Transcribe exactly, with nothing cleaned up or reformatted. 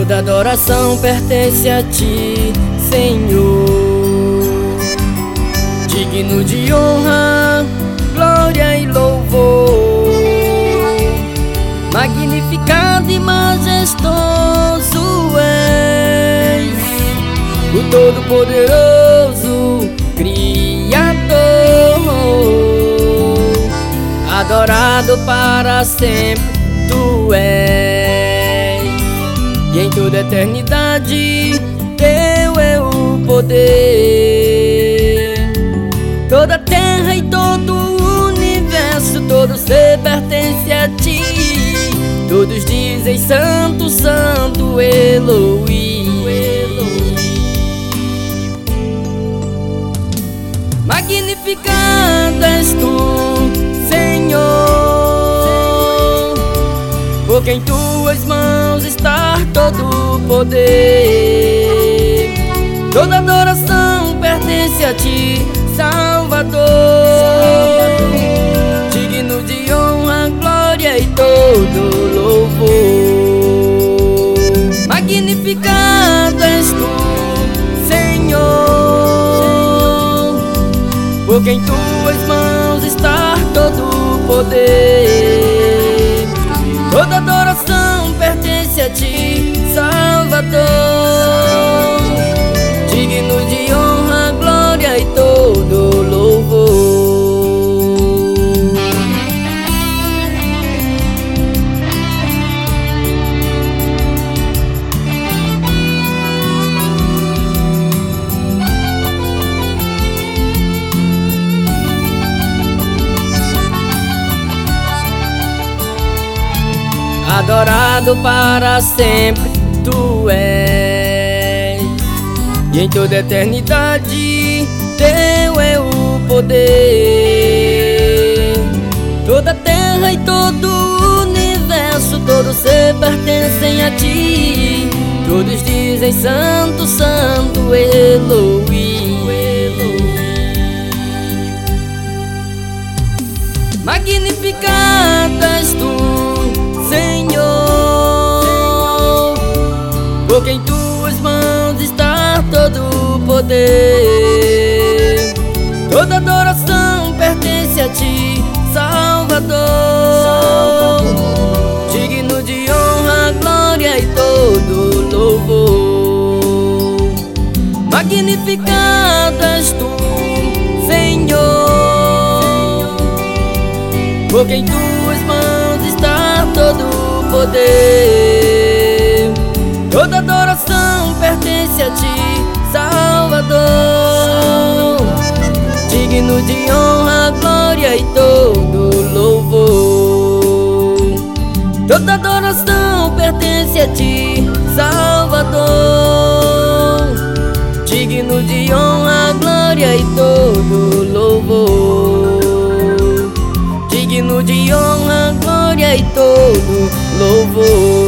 Toda adoração pertence a ti, Senhor. Digno de honra, glória e louvor. Magnificado e majestoso és, o Todo-Poderoso Criador, adorado para sempre tu és, e em toda eternidade teu é o poder. Toda a terra e todo o universo, todo ser pertence a ti. Todos dizem santo, santo, Elohim, Elohim. Magnificado és tu, Senhor, porque em tuas mãos está todo o poder. Toda adoração pertence a ti, Salvador, digno de honra, glória e todo louvor. Magnificado és tu, Senhor, porque em tuas mãos está todo o poder. Toda adoração pertence a ti, Salvador, digno de honra, glória e todo louvor. Adorado para sempre tu és, e em toda eternidade teu é o poder. Toda a terra e todo o universo, todo ser pertencem a ti. Todos dizem santo, santo, Elohim, Elohim. Magnificado és tu, Senhor, porque em tuas mãos está todo o poder. Toda adoração pertence a ti, Salvador, digno de honra, glória e todo louvor. Magnificado és tu, Senhor, porque em tuas mãos está todo o poder. Toda adoração pertence a ti, Salvador, digno de honra, glória e todo louvor. Toda adoração pertence a ti, Salvador, digno de honra, glória e todo louvor. Digno de honra, glória e todo louvor.